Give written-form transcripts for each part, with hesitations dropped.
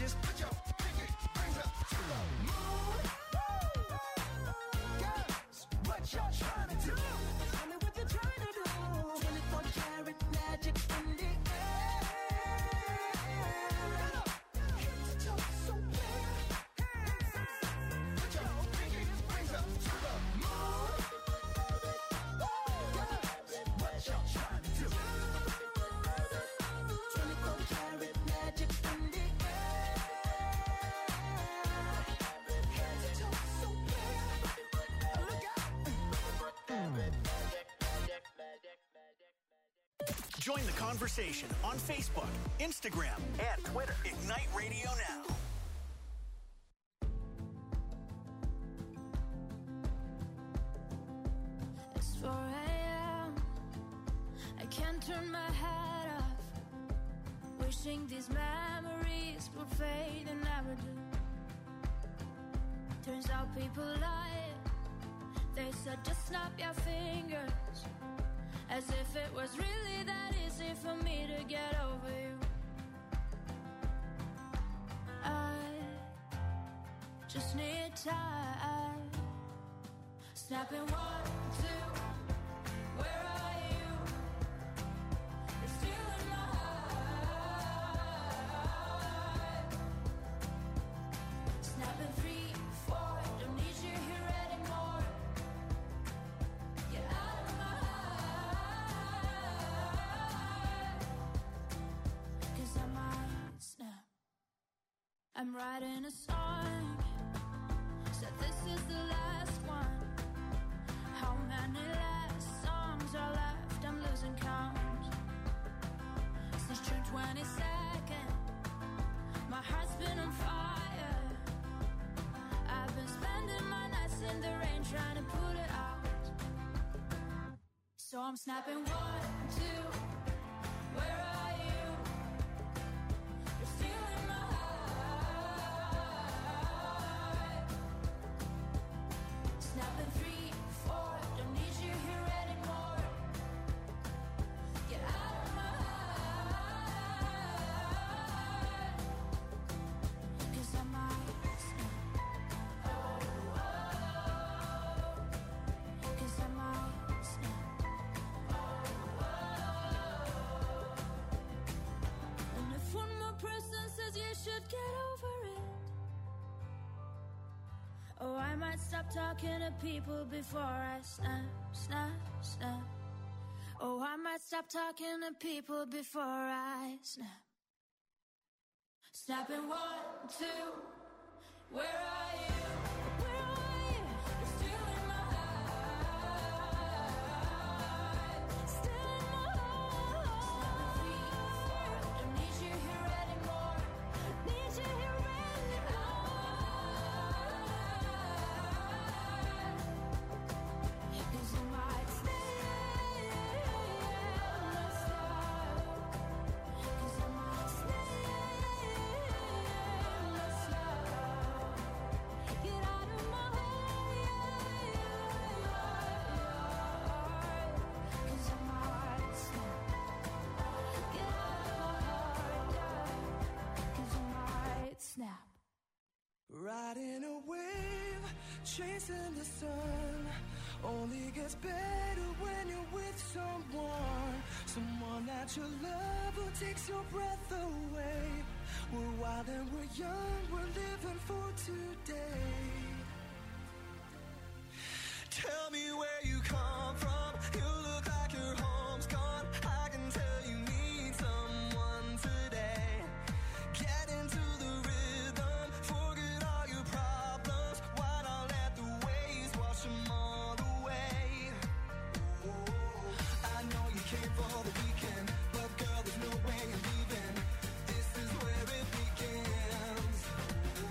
Just put your pinky rings up to the moon. Girls, what y'all trying to do? Tell me what you're trying to do. 24 karat magic in the air. Head to toe, so clear. Put your pinky rings up to the moon. Girls, what y'all trying to do? 24 karat magic in the air. Head to toe, so clear. Look out. Join the conversation on Facebook, Instagram, and Twitter. Ignite Radio Now. It's 4 a.m. I can't turn my head off. Wishing these memories would fade and never do. Turns out people lie. They said just snap your fingers. As if it was really that easy for me to get over you. I just need time. Snapping 1, 2. Where are you? You're still in my heart. Snapping 3, 4. Don't need you here anymore. Get out of my heart. 'Cause I might snap. I'm writing a song. Said this is the last one. How many last songs are left? I'm losing count. Since June 22nd, my heart's been on fire. I've been spending my nights in the rain trying to put it out. So I'm snapping 1, 2. Where are you? You're still in my heart. Snapping 3, 4. Don't need you here anymore. Get out of my heart. 'Cause I might snap. 'Cause I might snap. And if one more person says you should get over it, oh, I might stop talking to people before I snap, snap, snap. Oh, I might stop talking to people before I snap. Snapping 1, 2. Where are you? Where are you? You're still in my heart. Still in my heart. Snapping 3, 4. Don't need you here anymore. Need you here anymore. 'Cause I might stay. 'Cause I might stay. Get out of my heart. 'Cause I might snap. Get out of my heart. 'Cause I might snap. Riding a wave, chasing the sun. Only gets better when you're with someone that you love who takes your breath away. We're wild and we're young, we're living for today. Tell me where you come from. You look like your home's gone. I can tell you need someone today. Get into the rhythm, forget all your problems. Why not let the waves wash them all away? I know you came for the weekend, but girl, there's no way you're leaving. This is where it begins.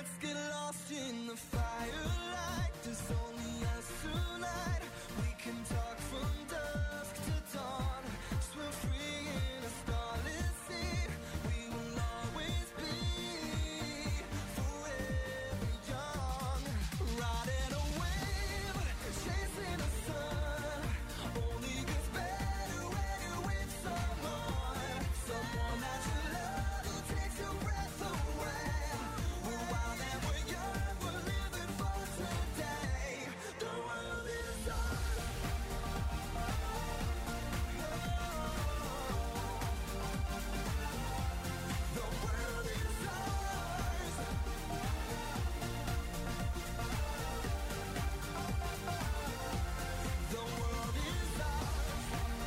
Let's get lost in the firelight. There's only us tonight. We can talk from dusk to dawn. Swim free in a starless sea. We will always be forever young. Riding a wave, chasing the sun. Only gets better when you're with someone. Someone that you love who takes your breath away. We're wild and we're young, we're living for today. The world is ours. The world is ours. The world is ours.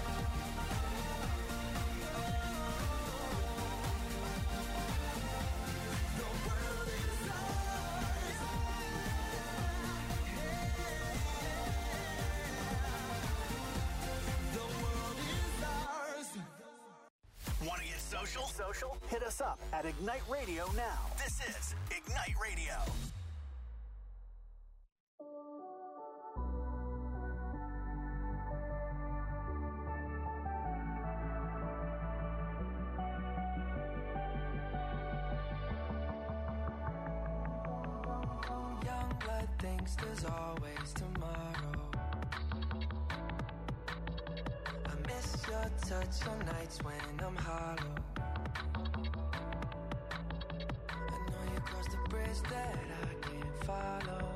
The world is ours. The world is ours. Want to get social? Hit us up at Ignite Radio now. This is Ignite Radio. Young blood thinks there's always tomorrow. I miss your touch on nights when I'm hollow. I know you crossed the bridge that I can't follow.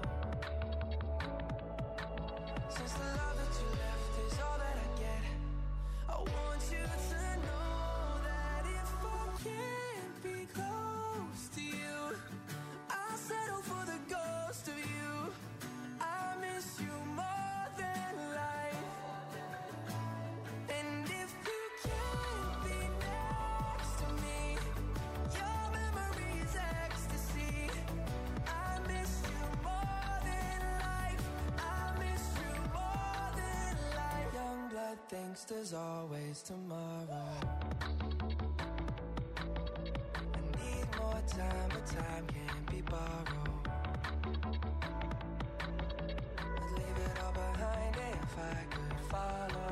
Since the love that you left is all that I get, I want you to know that if I can't be close to you, I'll settle for the ghost of you. I miss you more than life. And if you can't be next to me, your memory is ecstasy. I miss you more than life. I miss you more than life. Young blood thinks there's always tomorrow. I need more time, but time can't be borrowed. I'd leave it all behind if I could follow.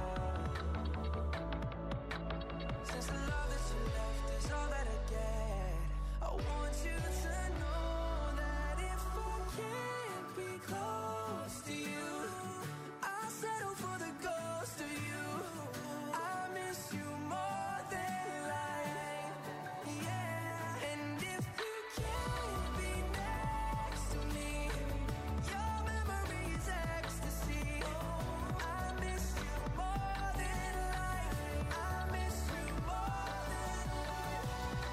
Since the love that you left is all that I get, I want you to know that if I can't be close to you, I'll settle for the ghost of you. I miss you more than life. Yeah. And if you can't be next to me, your memory is ecstasy. I miss you more than life. I miss you more than life.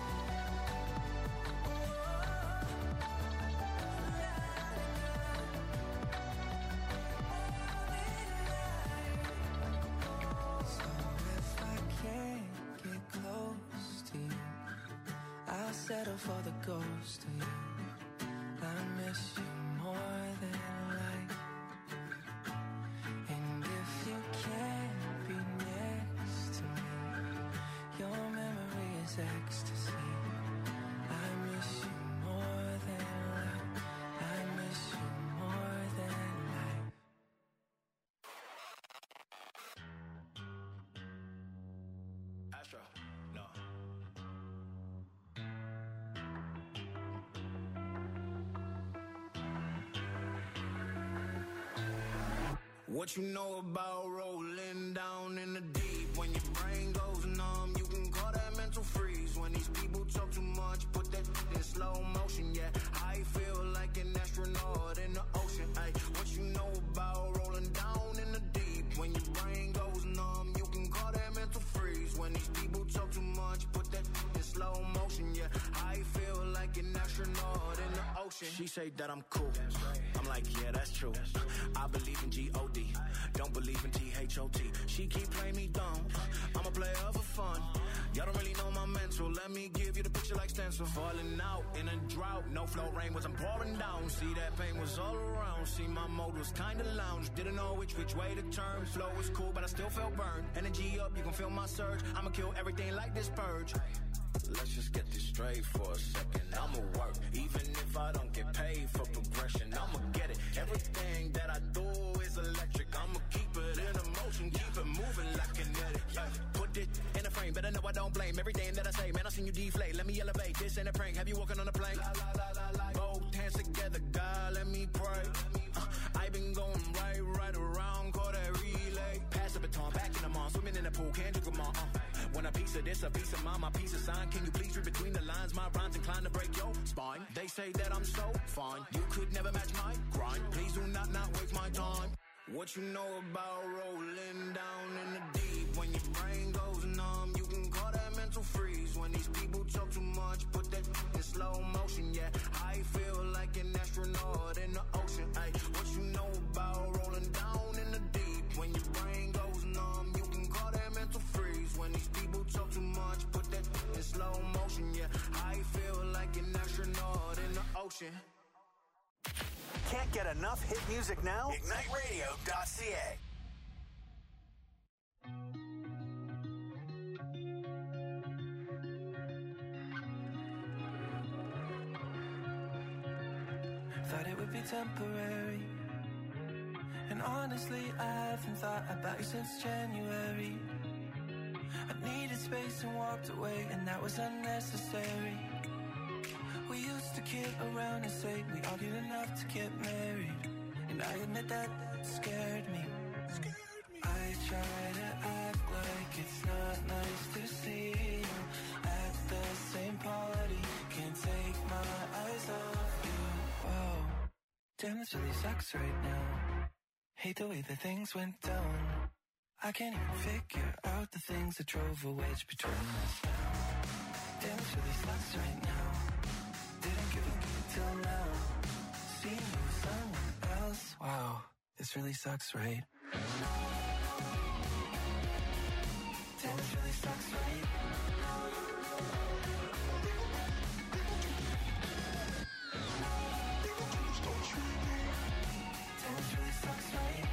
So if I can't get close to you, I'll settle for the ghost of you. I miss you more than life. And if you can't be next to me, your memory is ecstasy. I miss you more than life. I miss you more than life. Astro, no. What you know about rolling down in the deep? When your brain goes numb, you can call that mental freeze. When these people talk too much, put that in slow motion, yeah. I feel like an astronaut in the ocean, ay. What you know about rolling down in the deep? When your brain goes numb, you can call that mental freeze. When these people talk too much, put that in slow motion, yeah. I feel like an astronaut in the ocean. She say that I'm cool. I'm like, yeah, that's true. I believe in G-O-D. Don't believe in T-H-O-T. She keep playing me dumb. I'm a player for fun. Y'all don't really know my mental. Let me give you the picture like stencil. Falling out in a drought. No flow rain wasn't pouring down. See, that pain was all around. See, my mode was kinda lounge. Didn't know which way to turn. Flow was cool, but I still felt burned. Energy up, you can feel my surge. I'ma kill everything like this purge. let's just get this straight for a second. I'ma work, even if I don't get paid for progression. I'ma get it, everything that I do is electric. I'ma keep it in motion, keep it moving like kinetic. Put it in a frame, better know I don't blame everything that I say. Man, I seen you deflate, let me elevate, this ain't a prank. Have you walking on a plane? Both hands together, God, let me pray. I been going right around, call that relay. Pass the baton, back in the mall, swimming in the pool, can't drink them all. When a piece of this, a piece of mine, my piece of sign. Can you please read between the lines? My rhymes inclined to break your spine. They say that I'm so fine, you could never match my grind. Please do not waste my time. What you know about rolling down in the deep? When your brain goes numb, you can call that mental freeze. When these people talk too much, put that in slow motion. Yeah, I feel like an astronaut in the ocean. Ay, what you know about rolling down in the deep? When your brain goes numb, you can call that mental freeze. When these people talk too much, put that in slow motion. Yeah, I feel like an astronaut in the ocean. Can't get enough hit music now? IgniteRadio.ca. Thought it would be temporary, and honestly I haven't thought about you since January. I needed space and walked away, and that was unnecessary. We used to kid around and say we argued enough to get married, and I admit that scared me. I try to act like it's not nice to see you at the same party. Can't take my eyes off you. Whoa, damn, this really sucks right now. Hate the way that things went down. I can't even figure out the things that drove a wedge between us now. Damn, this really sucks right now. Didn't give a good till now. Seeing you with someone else. Wow, this really sucks, right? Damn, this really sucks, right? Damn, this really sucks, right?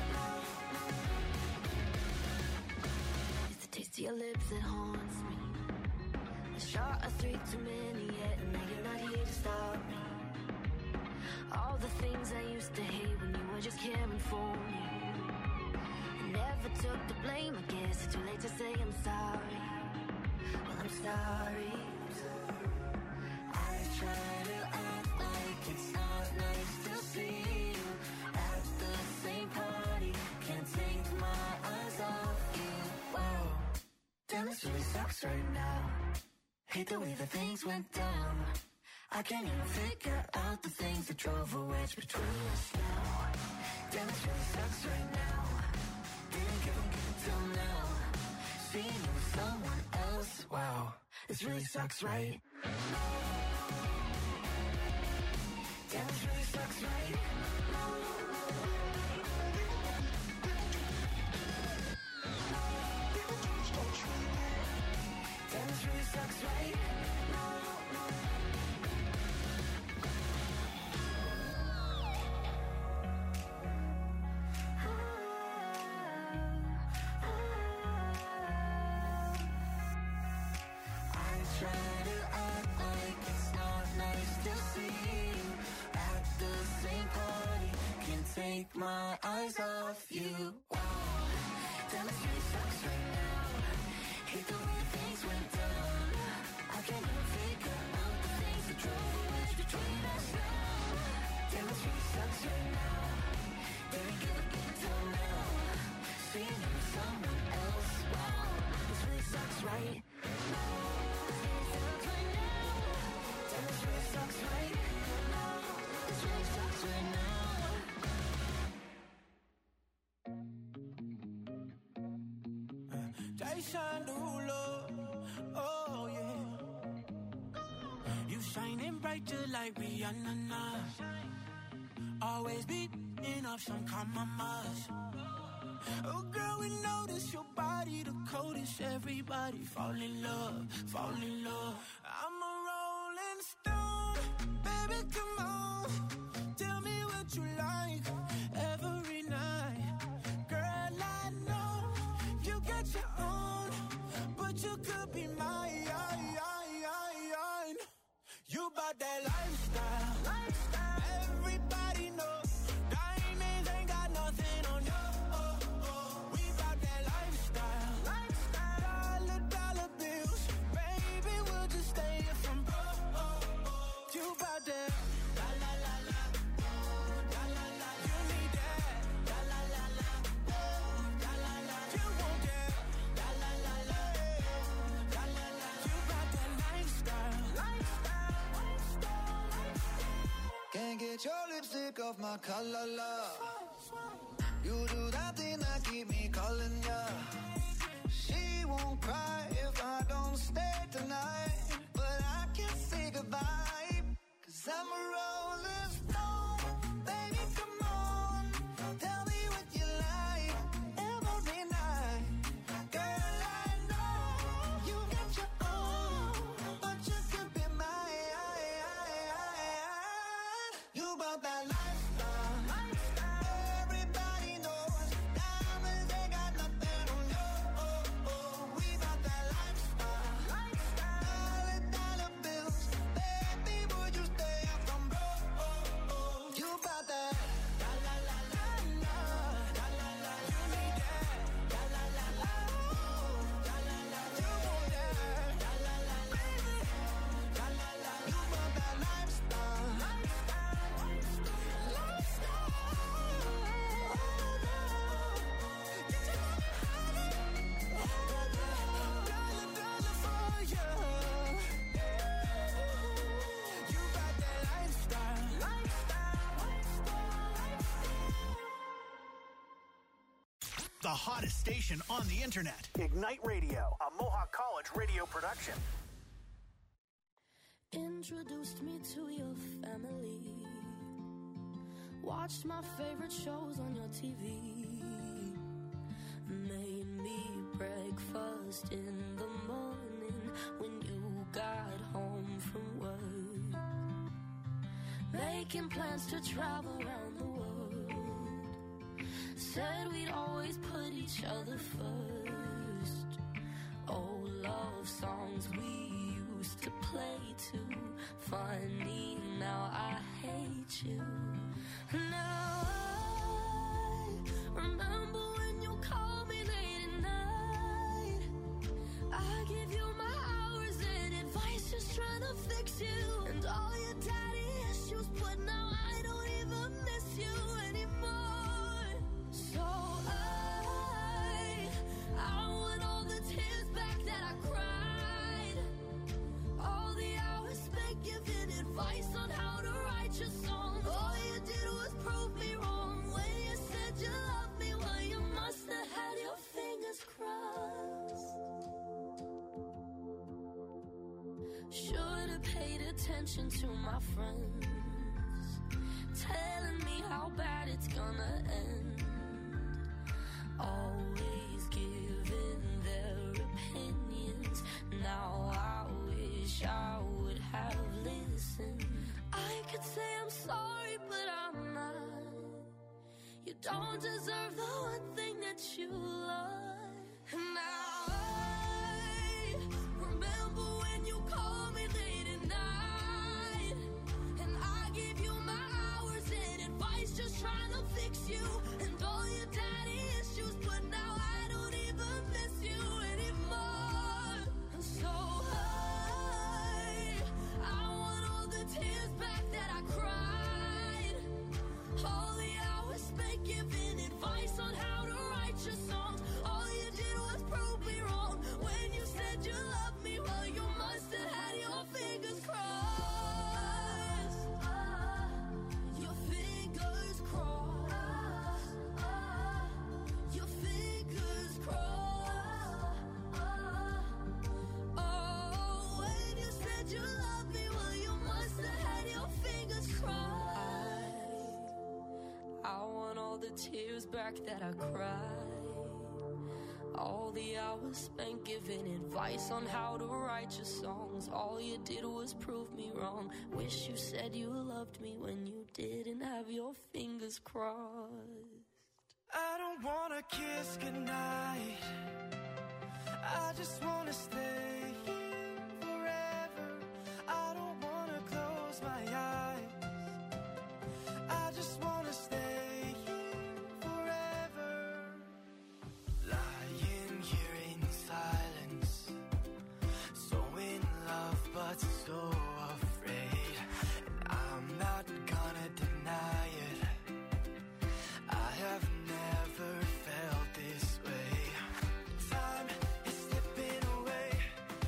It's the taste of your lips that haunts me. A shot of 3 too many yet, and now you're not here to stop me. All the things I used to hate when you were just caring for me. I never took the blame, I guess it's too late to say I'm sorry. Well, I'm sorry. I try to act like it's not nice to see you at the same party. Can't take my eyes off you. Whoa, damn, this really sucks right now. Hate the way that things went down. I can't even figure out the things that drove a wedge between us now. Damn, this really sucks right now. Didn't give a good till now. Seeing you with someone else. Wow, this really sucks, right? Damn, this really sucks, right? Damn, this really sucks, right? Try to act like it's not nice to see you at the same party. Can't take my eyes off you. Wow, damn, this really sucks right now. Hate the way things went down. I can't even figure out the things that drove a wedge between us now. Damn, this really sucks right now. Didn't give a good till now. Seeing you with someone else. Wow, this really sucks, right? Jason Derulo, oh yeah. You shining bright just like Rihanna now. Always beating up some mamas. Oh girl, we notice your body the coldest. Everybody fall in love, fall in love. I'm a rolling stone, baby, come on. Tell me what you like every night. Girl, I know you got your own, but you could be mine. take off my collar, love. You do that thing that keep me calling ya. She won't cry if I don't stay tonight, but I can't say goodbye, 'cause I'm a rolling stone. Baby, come on, tell me what you like every night. Girl, I know you got your own, but you could be mine. You bought that lifestyle. Everybody knows diamonds ain't got nothing on you. We bought that lifestyle. Dollar bills, baby, would you stay up from broke? You bought that. La la la la la, la la la. You need that. La la la la, la la la. You want that. La la la, baby. La la la. You bought that lifestyle. The hottest station on the internet. Ignite Radio, a Mohawk College radio production. Introduced me to your family. Watched my favorite shows on your TV. Made me breakfast in the morning when you got home from work. Making plans to travel around the world. Said we'd always put each other first. Old love songs we used to play too. Funny, now I hate you. Now I remember when you called me late at night. I give you my hours and advice, just trying to fix you. And all your daddy issues, but now I don't even miss you anymore. So I want all the tears back that I cried. All the hours spent giving advice on how to write your song. All you did was prove me wrong when you said you loved me. Well, you must have had your fingers crossed. Should have paid attention to my friends, telling me how bad it's gonna end. Always giving their opinions. Now I wish I would have listened. I could say I'm sorry, but I'm not. You don't deserve the one thing that you love. And now I remember when you called me late at night, and I gave you my hours and advice, just trying to fix you. And all your daddy issues, but now I don't even miss you anymore. So I want all the tears back that I cried. All the hours spent giving advice on how to write your songs. All you did was prove me wrong when you said you loved me. Well, you must have had your fingers crossed. Your fingers crossed. Your fingers crossed. Oh, when you said you loved me, well, you must have had your fingers crossed. I want all the tears back that I cried. All the hours spent giving advice on how to write your songs. All you did was prove me wrong. Wish you said you loved me when you didn't have your fingers crossed. I don't wanna kiss goodnight. I just wanna stay here forever. I don't wanna close my eyes. I just wanna stay here forever. Lying here in silence, so in love but so afraid. And I'm not gonna deny it. I have never felt this way. Time is slipping away.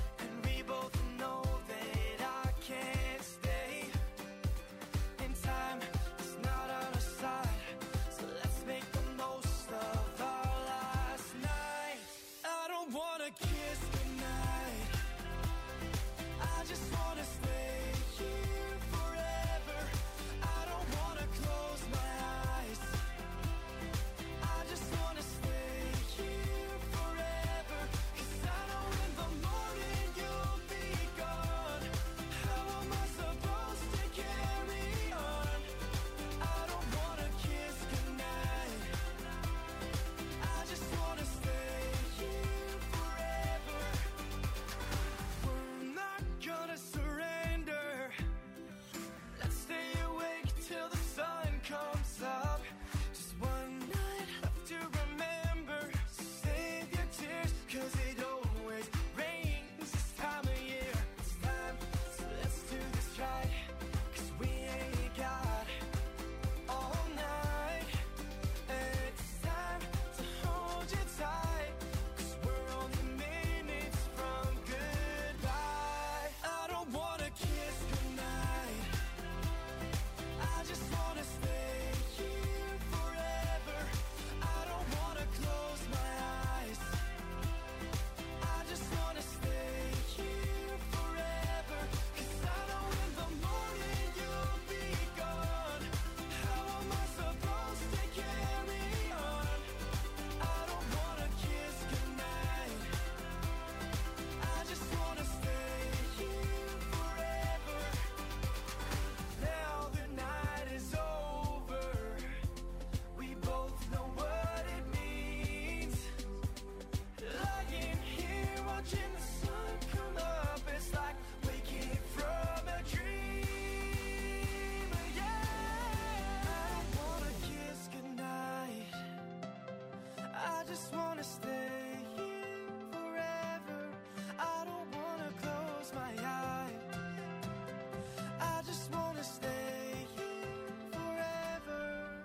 just wanna stay here forever. I don't wanna close my eyes. I just wanna stay here forever.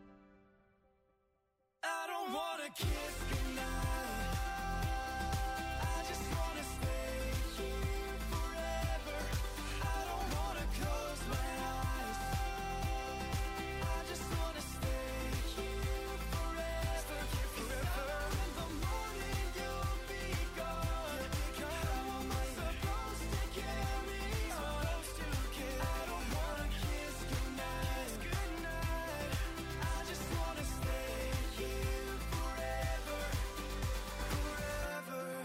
I don't wanna kiss goodnight. I just wanna stay here forever. I don't wanna close my eyes. I just wanna stay here forever. In the morning you'll be gone. How am I supposed to carry on? I don't wanna kiss goodnight. I just wanna stay here forever. Forever.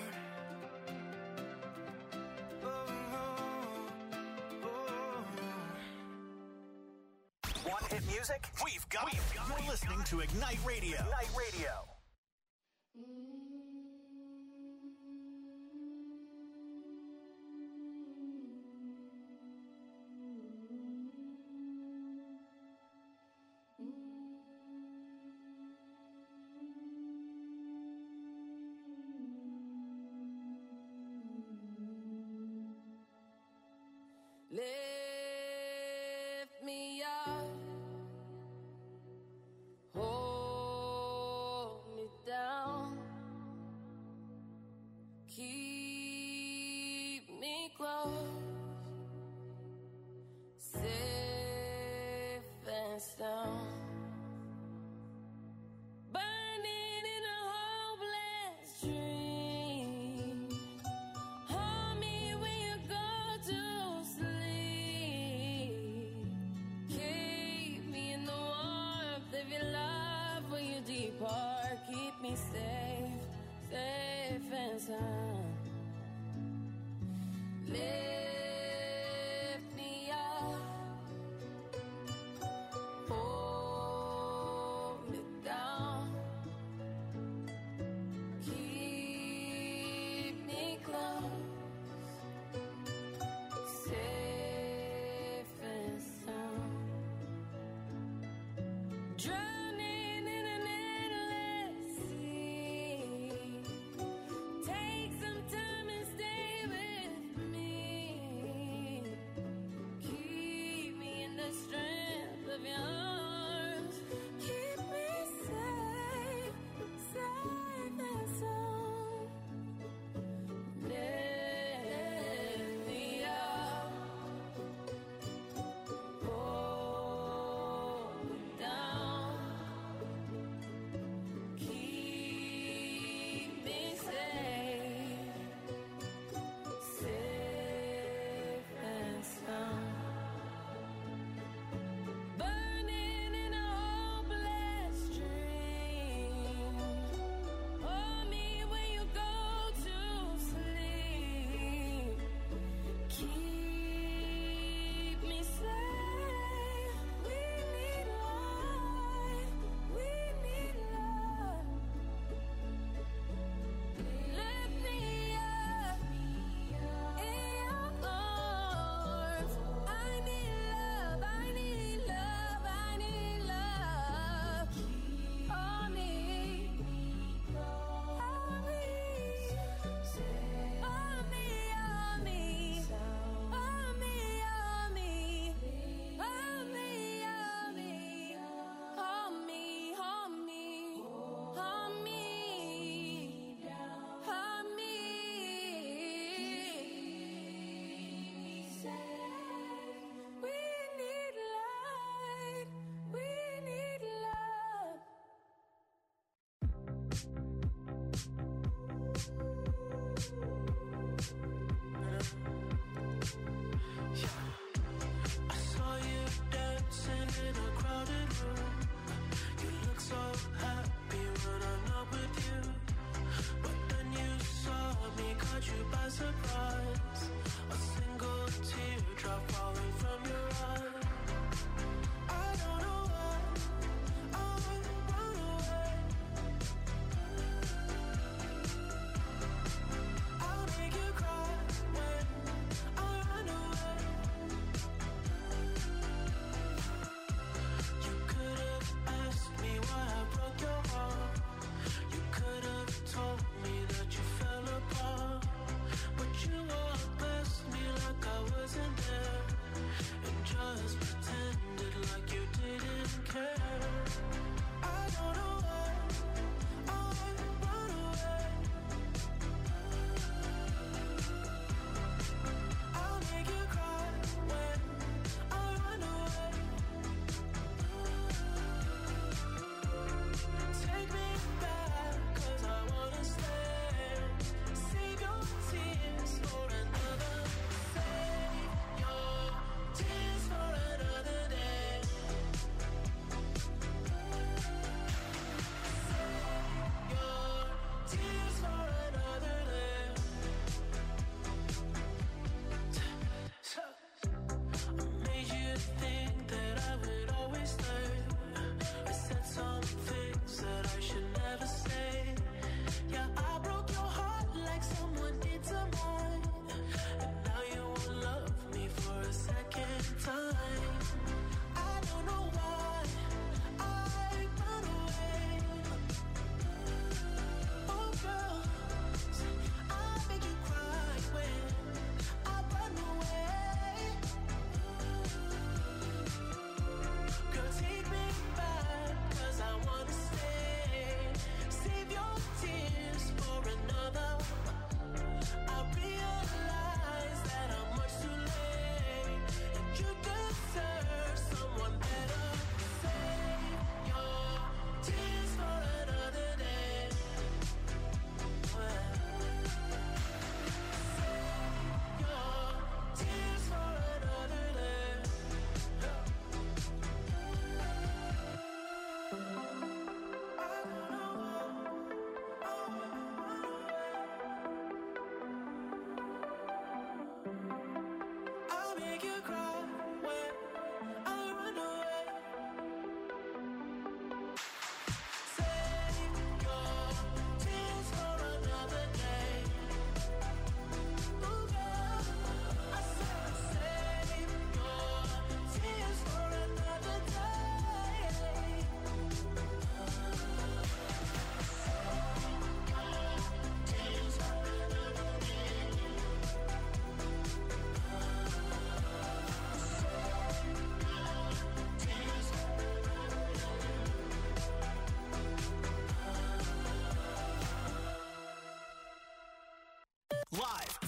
Want hit music? We've got it. You're listening to Ignite Radio. Ignite Radio. Lift me up, hold me down, keep me close, safe and sound. Burning in a hopeless dream. Hold me when you go to sleep. Keep me in the warmth of your love when you depart. Keep me safe, safe and sound. Lift me up, hold me down, keep me close, safe and sound. Drowning in an endless sea. Take some time and stay with me.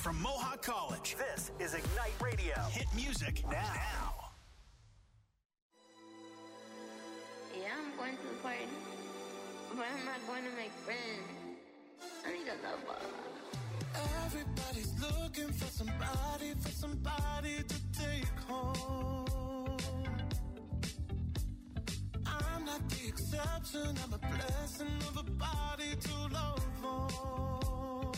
from Mohawk College. This is Ignite Radio. Hit music now. Yeah, I'm going to the party, but I'm not going to make friends. I need a lover. Everybody's looking for somebody to take home. I'm not the exception, I'm a blessing of a body to love on.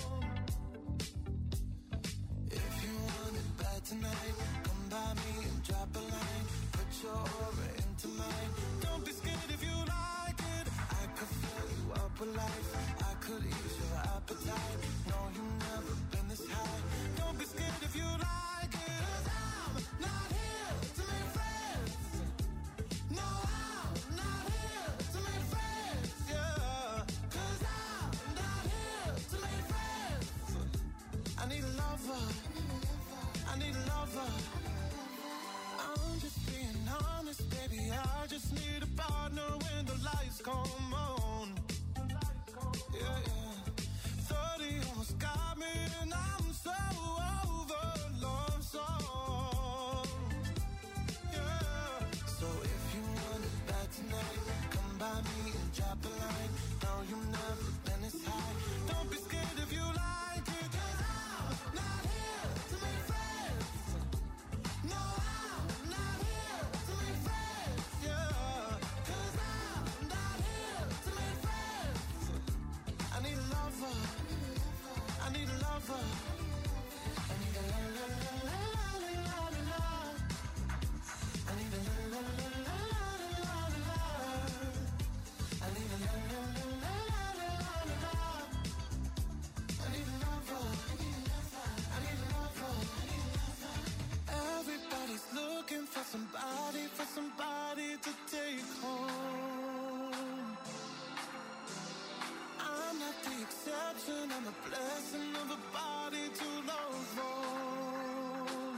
If you want it bad tonight, come by me and drop a line. Put your aura into mine. Don't be scared if you like it. I could fill you up with life. I could ease your appetite. No, you've never been this high. Don't be scared if you like it. 'Cause I'm not here to make friends. No, I'm not here to make friends. Yeah. 'Cause I'm not here to make friends. I need a lover. I need a lover. I'm just being honest, baby. I just need a partner when the lights come on. Yeah, yeah. 30 almost got me, and I'm so over love song. Yeah. So if you want it bad tonight, come by me and drop a line. No, you've never been this high. Don't be scared if you like it, 'cause I'm not here to make friends. No, I'm not here to make friends. Yeah. 'Cause I'm not here to make friends. I need a lover. I need a lover. I need a la la la la la la la. I need a la la la la la la la. I need a la la la la la la la. I need a lover. I need a lover. Everybody's looking for somebody to take home. I'm not the exception, I'm a blessing of a body to love on.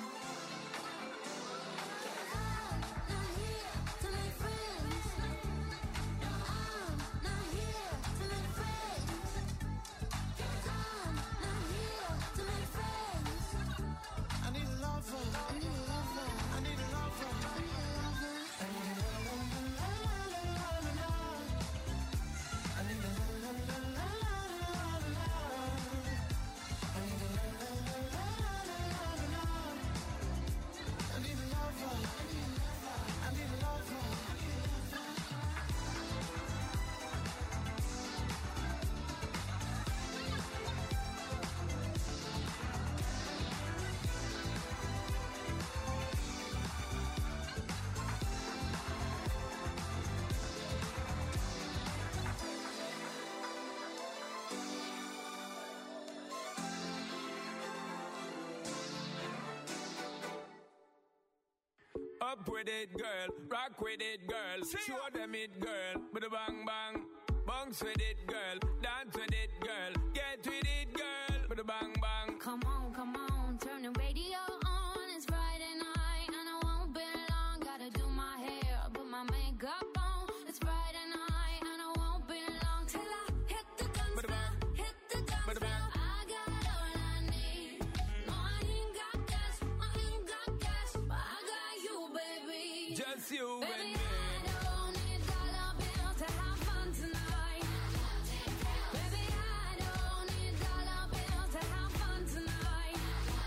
I'm not here to make friends. No, I'm not here to make friends. I'm not here to make friends. I need a lover. I need a lover. I need a lover. I need a lover. I need a la la la la la la la. I need a la la la la la la la. I need a la la la la la la la. I need a lover. I need a lover. Up with it, girl. Rock with it, girl. Show them it, girl. With a bang bang. Bounce with it, girl. Dance with it, girl. Get with it, girl. With a bang bang. Come on, turn the radio on. It's Friday night and I won't be long. Gotta do my hair, put my makeup on. It's Friday night and I won't be long till I hit the guns now. Hit the guns now. I got all I need. No, I ain't got cash, but I got you, baby. Just you and Baby, me. I don't need dollar bills to have fun tonight. Baby, I don't need dollar bills to have fun tonight.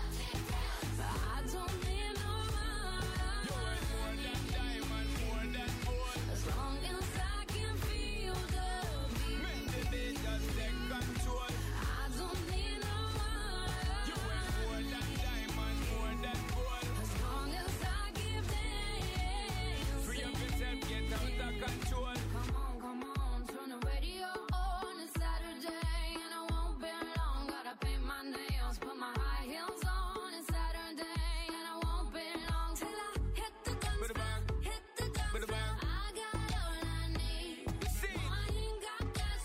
I don't need no money. You're worth more than diamond, more than gold. As long as I can feel the beat. Make the beat just take control. I don't need no money. You're worth more than diamond, more than gold. As long as I keep dancing. Free up yourself, get out of control. Come on, turn the radio on. It's Saturday and I won't be long. Gotta paint my nails, put my high heels on. It's Saturday and I won't be long till I hit the guns With a now. bang. Hit the guns With a bang. now. I got all I need. See? No, I ain't got cash,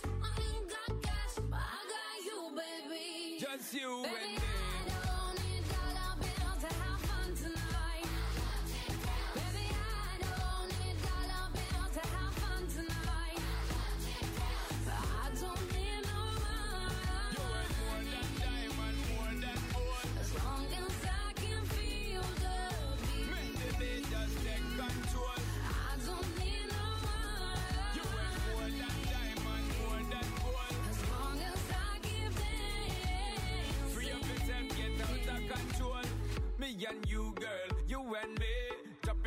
but I got you, baby. Just you and Baby, me. I don't need dollar bills to have fun tonight. Baby, I don't need dollar bills to have fun tonight. I don't need no money. You're worth more than diamond, more than gold.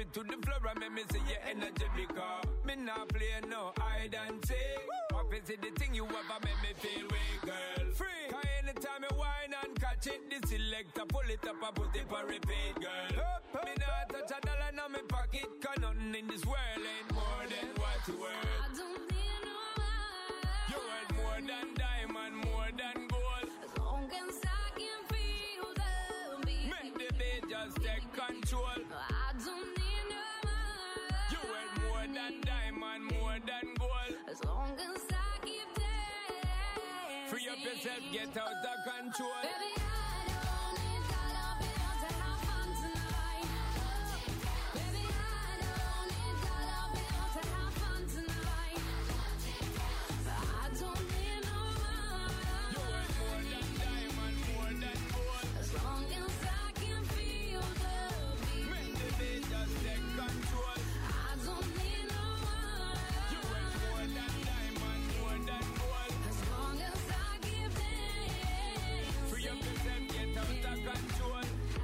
to the floor and make me see your energy because me not play no hide and seek. Obviously the thing you ever make me feel weak, girl. Free. Cause anytime you whine and catch it, the selector pull it up and put it for repeat, girl. Me not touch a dollar in my pocket, cause nothing in this world ain't more than what you worth. I don't need no man. You worth more than diamond, more than gold. As long as I can feel the beat. Make the beat just take control. I don't need no man. You worth more than diamond, more than gold. As long as I keep dancing. Free up yourself, get out of control. Baby, I don't need dollar bills to have fun tonight. Baby, I don't need dollar bills to have fun tonight. I don't need no man. You worth more than diamond, more than gold. As long as I can feel the beat. Make the beat just take control. I don't need no man. You worth more than diamond, more than gold. As long as I keep dancing. Free up yourself, get out of control.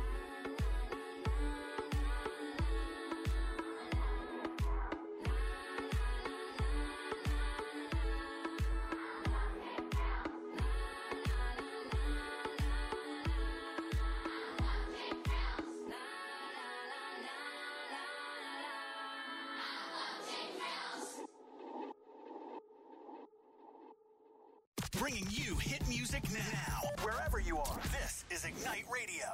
Bringing you hit music now. Wherever you are, this is Ignite Radio.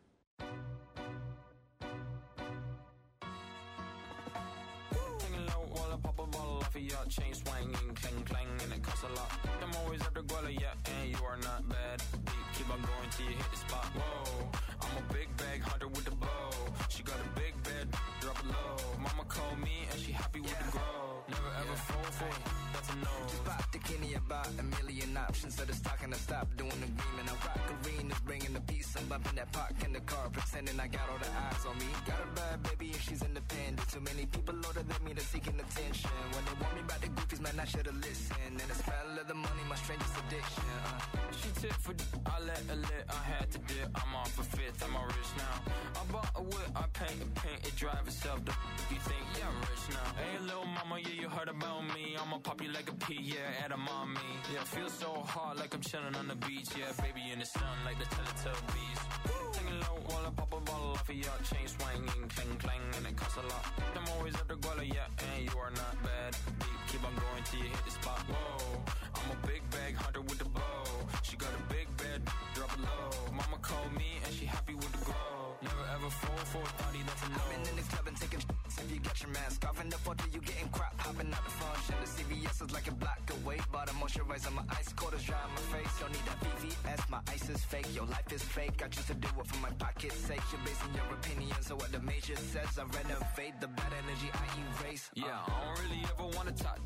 Taking low while I pop a bottle off of your chain swinging, clang clang, and it costs a lot. I'm always at the guala, yeah, and you are not bad. Keep on going till you hit the spot. Whoa, I'm a big bag hunter with the bow. She got a big bed, drop it low. Mama called me and she happy with the grow. Never ever fall for it, that's a no. Just pop the Kenny about a million options. So the stock and I stop doing the green. And I rock arenas, bringing the peace. I'm bumping that park in the car, pretending I got all the eyes on me. Got a bad baby and she's independent. Too many people older than me, they're seeking attention. When they want me about the goofies, man, I should've listened. And the smell of the money, my strangest addiction. She tip for I let her lit, I had to dip. I'm off a fifth, I'm all rich now. I bought a whip, I paint it drive itself. The you think, yeah, I'm rich now. Hey, little mama, yeah, you heard about me. I'ma pop you like a pea, yeah, at a mommy. Yeah, feel so hot like I'm chilling on the beach. Yeah, baby in the sun like the Teletubbies. Taking low while I pop a bottle off of your chain swinging, clang clang, and it costs a lot. I'm always at the guala, yeah, and you are not bad. Keep on going till you hit the spot. Whoa, I'm a big bag hunter with the bow. She got a big bed, drop it low. Mama called me and she happy with the grow. Never ever fall for a thotty, that's a no. I've been in the club and taking shots. If you got your mask off in the photo, you getting crap. Hopping out the function. The CVS is like a block away. Bought a moisturizer, my ice quarters dry on my face. Don't need that VVS, my ice is fake. Your life is fake. I choose to do it for my pocket's sake. You're basing your opinions on what the major says. I renovate the bad energy I erase. Yeah, I don't really ever wanna top.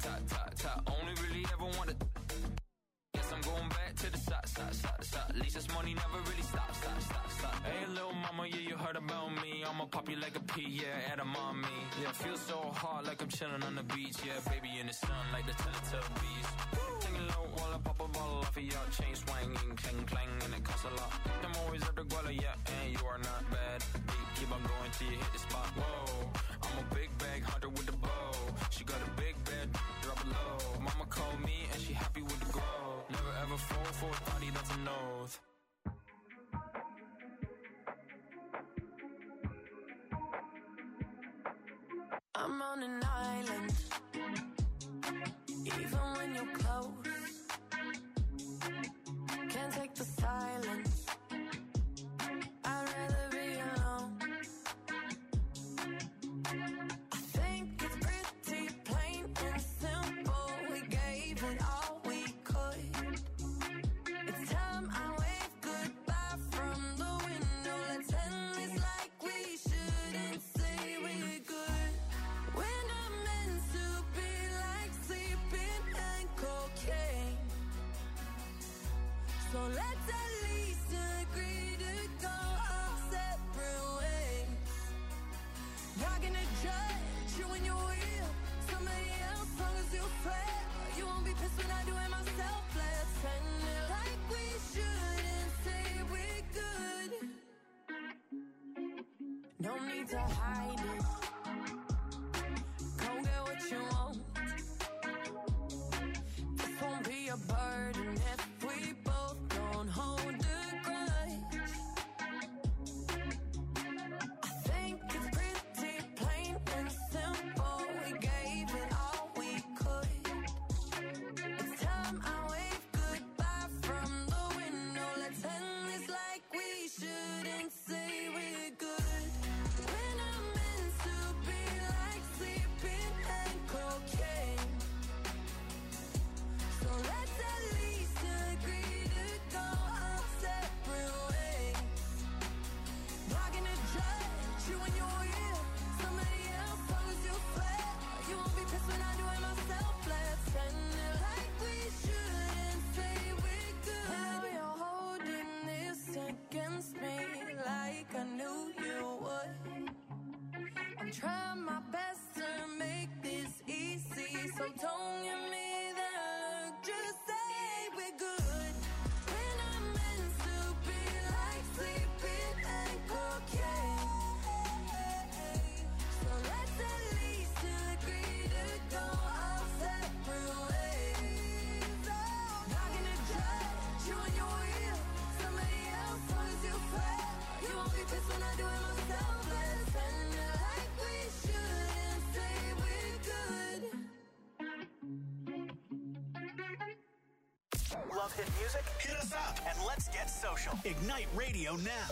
Only really ever wanna. Guess I'm going back to the side. At least this money never really stops. Hey, little mama, yeah, you heard about me. I'ma pop you like a pea, yeah, at a mommy. Yeah, feel so hot like I'm chilling on the beach. Yeah, baby in the sun like the Teletubbies. Taking low while I pop a bottle off of your chain swinging, clang clang, and it costs a lot. I'm always at the guala, yeah, and you are not bad. Keep on going till you hit the spot. Whoa, I'm a big bag hunter with the bow. She got a big bed, drop it low. Mama called me and she happy with the grow. Never ever fall for a thotty, that's a nose. I'm on an island, even when you're close. Can't take the silence, I'd rather be alone. I think it's pretty plain and simple. We gave it all we could. It's time I wave goodbye from the window. Let's end this like we shouldn't say we're good. We're not meant to be like sleeping and cocaine. So let's at least agree to go our separate ways. Not gonna judge you when you will somebody else, long as you swear you won't be pissed when I do it myself. Let's end it like we shouldn't say we're good. No need to hide it. if we both don't hold a grudge. I think it's pretty plain and simple. We gave it all we could. It's time I wave goodbye from the window. Let's end this like we shouldn't say we're good. When I'm meant to be like sleeping and cocaine. So let's at least agree to go our separate ways. Not gonna judge you when you're here. Somebody else, long as you swear. You won't be pissed when I do it myself. Let's end it like we shouldn't say we're good. Now you're holding this against me like I knew you would. I'm trying my best to make this easy, so don't give me that look. Just say we're good. When I'm meant to be like sleeping and cocaine. So let's at least agree to go our separate ways. Not gonna judge you when you're here. Somebody else, long as you swear. You won't be pissed when I do it myself. Let's end it like we shouldn't say we're good. Love hit music? Hit us up and let's get social. Ignite Radio now.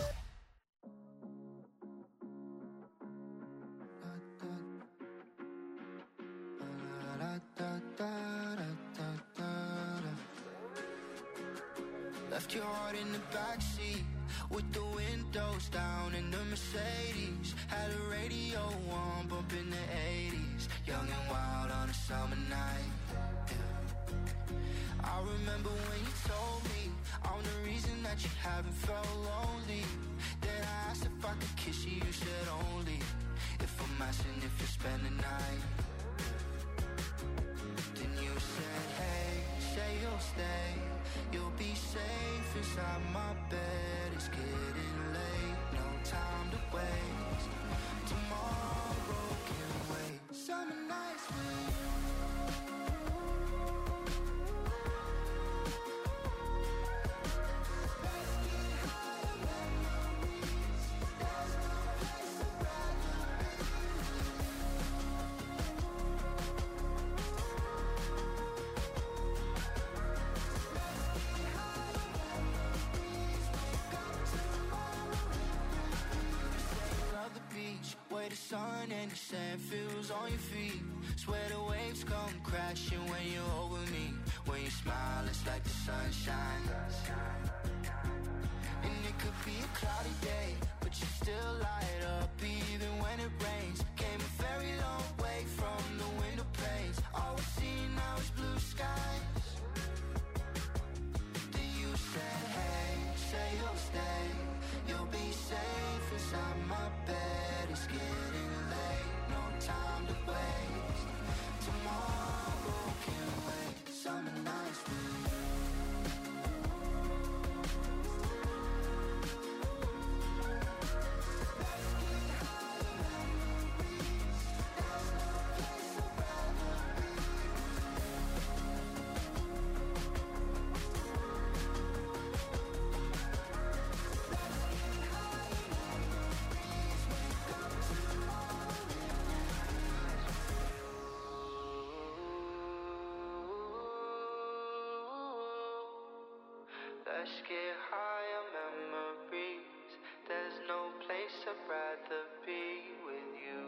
Left your heart in the backseat with the windows down in the Mercedes. Had a radio on, bumping the 80s. Young and wild on a summer night. Yeah. I remember when you told me I'm the reason that you haven't felt lonely. Then I asked if I could kiss you, you said only if I'm asking if you spend the night. Then you said, hey, say you'll stay. You'll be safe inside my bed. It's getting late, no time to waste. Tomorrow can wait. Summer nights with you. Let's get higher memories. There's no place I'd rather where the sun and the sand feels on your feet. Swear the waves come crashing when you're over me. When you smile, it's like the sunshine. And it could be a cloudy day, but you still light up even when it rains. Came a very long way from the window panes. All we see now is blue skies. Then you said, hey, say you'll stay. You'll be safe inside my bed. It's getting late, no time to waste. Tomorrow can wait. Summer nights with you. Let's get higher memories. There's no place I'd rather be. Let's get higher memories. There's no place I'd rather be with you.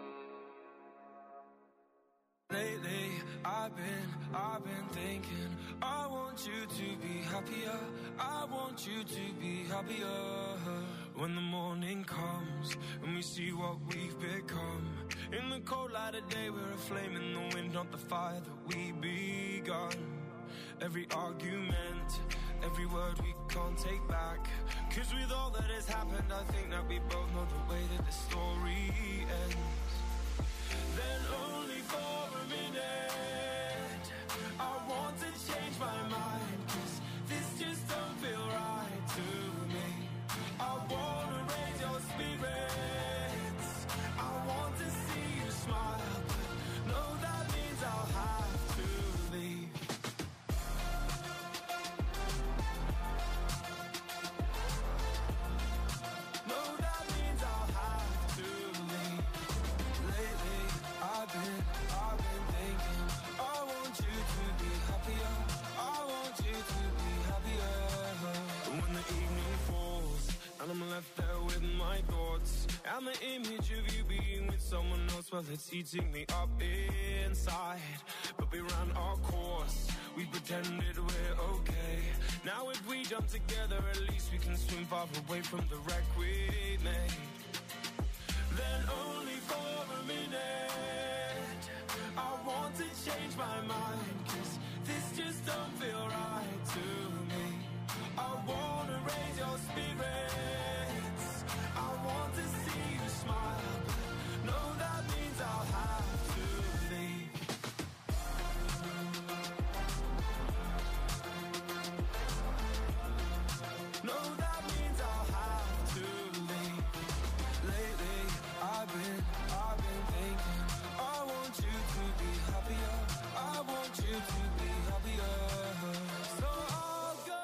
Lately, I've been thinking, I want you to be happier. I want you to be happier. When the morning comes and we see what we've become. In the cold light of day, we're a flame in the wind, not the fire that we begun. Every argument, every word we can't take back. 'Cause with all that has happened, I think that we both know the way that the story ends. Then only for a minute, I want to change my mind. 'Cause this just don't feel right to me. I wanna raise your spirits. I want to see you smile. But no, that means I'll have to leave. my thoughts. And the image of you being with someone else, well, it's eating me up inside. But we ran our course, we pretended we're okay. Now if we jump together, at least we can swim far away from the wreck we made. Then only for a minute, I want to change my mind, 'cause this just don't feel right to me. I wanna raise your spirits, I want to see you smile, but no, that means I'll have to leave. No, that means I'll have to leave. Lately, I've been thinking, I want you to be happier, I want you to be happier. So I'll go,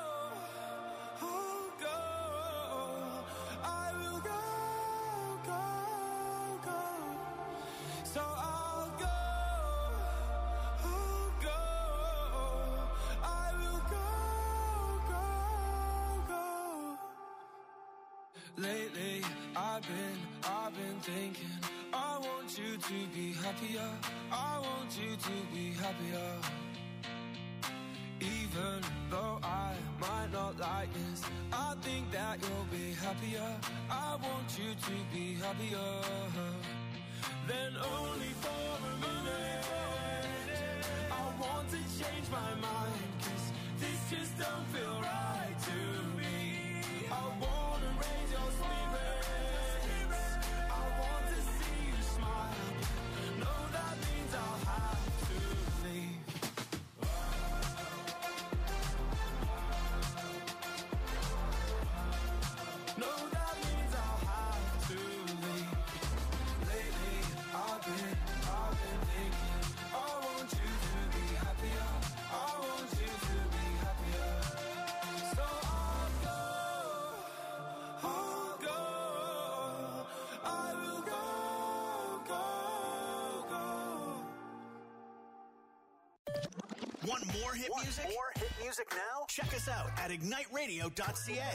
I will go. So I'll go, I will go. Lately, I've been thinking, I want you to be happier, I want you to be happier. Even though I might not like this, I think that you'll be happier, I want you to be happier. Then only for a minute, I want to change my mind, 'cause this just don't feel right to me. I wanna raise your spirits, I want to see you smile. No, that means I'll have to leave. No, that means I'll have to leave. Lately, I've been thinking, I want you to be happier, I want you to be happier. So I'll go, I will go. Want more hit music? More hit music now? Check us out at igniteradio.ca.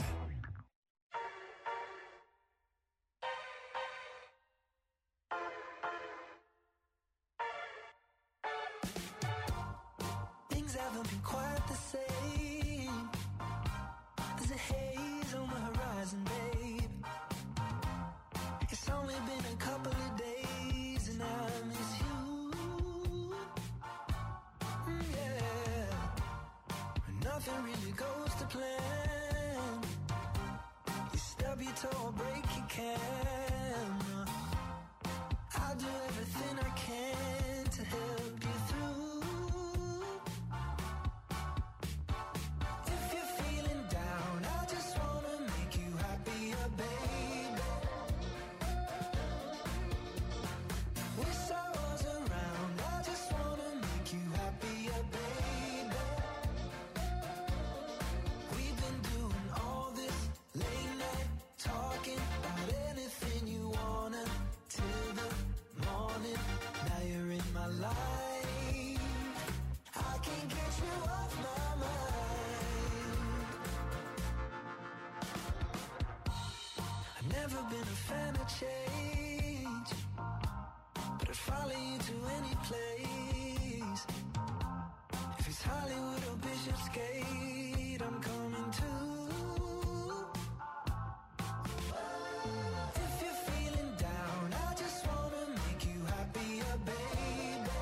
Things haven't been quite the same. There's a haze on the horizon, babe. It's only been a couple of days and I miss you. Yeah. Nothing really goes to plan. You stub your toe or break your camera. I'll do everything I can to help you through. If you're feeling down, I just wanna make you happier, baby. Wish I was around, I just wanna make you happier, baby. We've been doing all this late night talking about anything you wanna till the morning. Now you're in my life, I can't get you off my mind. I've never been a fan of change, but I'd follow you to any place. If it's Hollywood or Bishopsgate, I'm coming too. If you're feeling down, I just wanna make you happier, baby.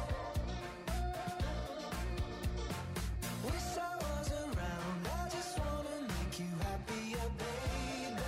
Wish I was around, I just wanna make you happier, baby.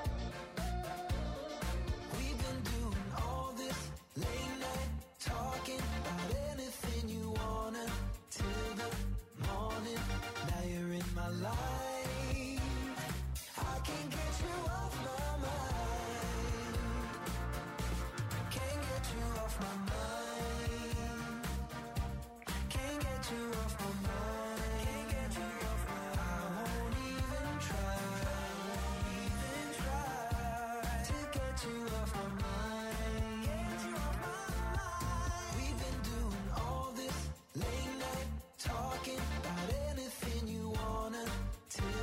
We've been doing all this late night talking about anything you wanna till the morning. Now you're in my life, I can't get you off my mind. Can't get you off my mind. Can't get you off my mind. Can't get you off my mind. I won't even try to get you off my mind. We've been doing all this late night talking about anything you wanna till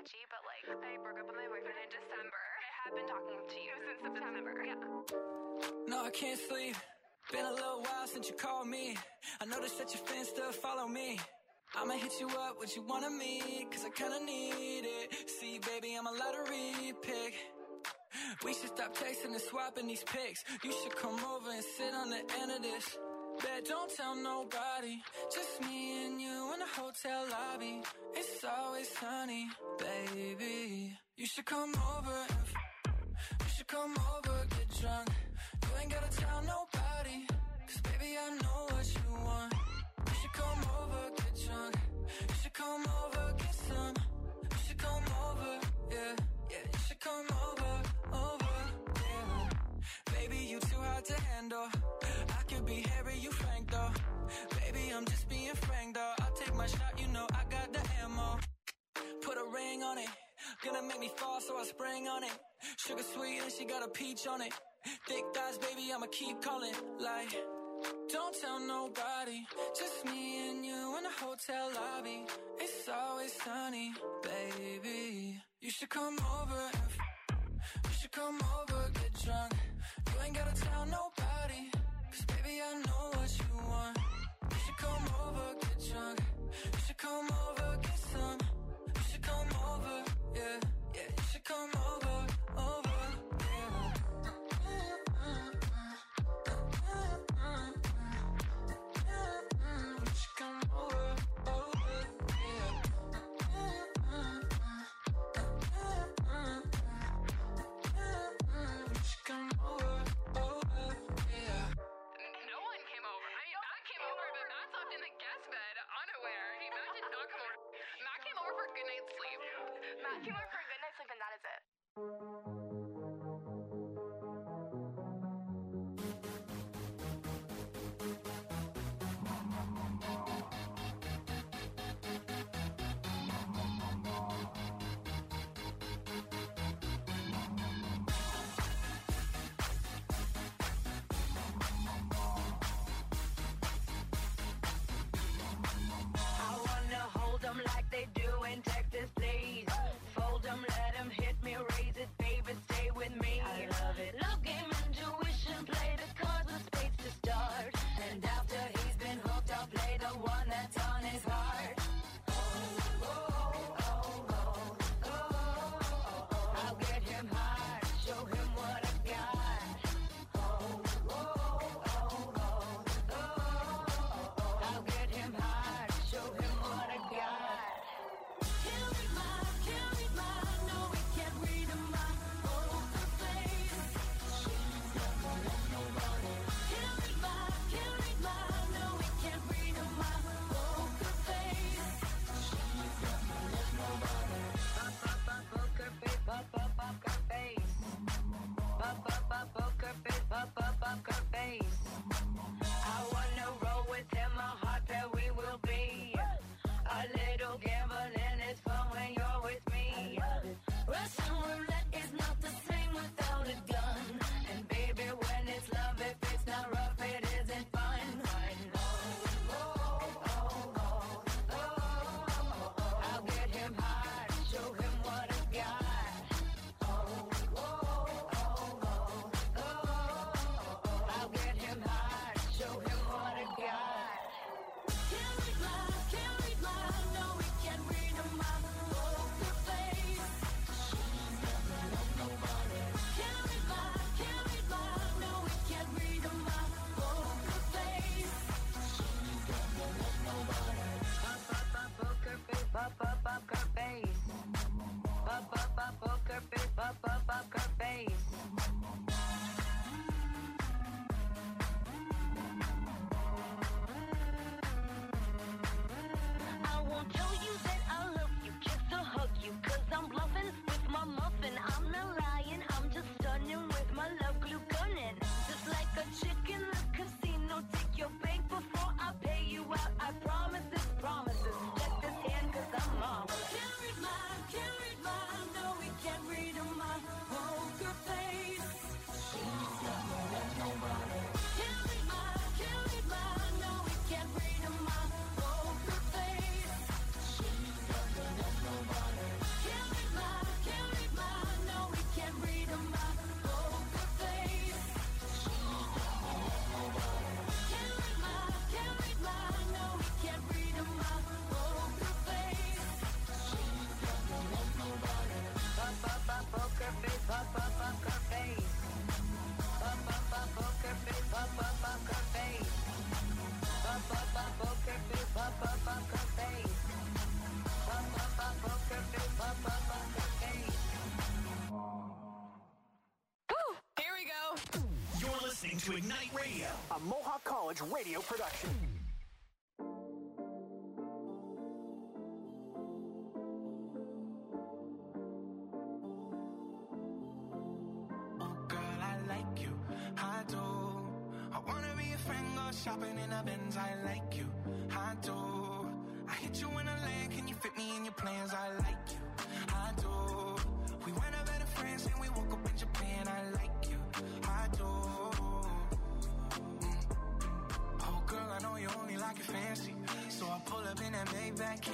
sketchy, but like, I broke up with my boyfriend in December. I have been talking to you since September. Yeah. No, I can't sleep. Been a little while since you called me. I noticed that your fans still follow me. I'ma hit you up, what you want of me, cause I kinda need it. See, baby, I'm a lottery pick. We should stop texting and swapping these pics. You should come over and sit on the end of this. Bet don't tell nobody, just me and you in the hotel lobby. It's always sunny, baby. You should come over, you should come over, get drunk. You ain't gotta tell nobody, cause baby I know what you want. You should come over, get drunk. You should come over, get some. You should come over, yeah, yeah. You should come over, yeah. Baby, you too hard to handle. I could be hairy, you frank though. Baby, I'm just being frank though. I'll take my shot, you know I got the ammo. Put a ring on it, gonna make me fall, so I spring on it. Sugar sweet and she got a peach on it. Thick thighs, baby, I'ma keep calling. Like, don't tell nobody, just me and you in the hotel lobby. It's always sunny, baby. You should come over, you should come over, get drunk. You ain't gotta tell nobody, cause baby I know what you want. You should come over, get drunk. You should come over, get some. You should come over, yeah, yeah. You should come over, yeah. Matt came over for a good night's sleep and that is it. I wanna hold them like they do in Texas, please. Fold them, let them hit me, raise it, baby. to Ignite Radio, a Mohawk College radio production. Shopping in a Benz, I like you, I do. I hit you in a land, can you fit me in your plans? I like you, I do. We went over to France and we woke up in Japan, I like you, I do. Oh girl, I know you only like it fancy, so I pull up in that Maybach,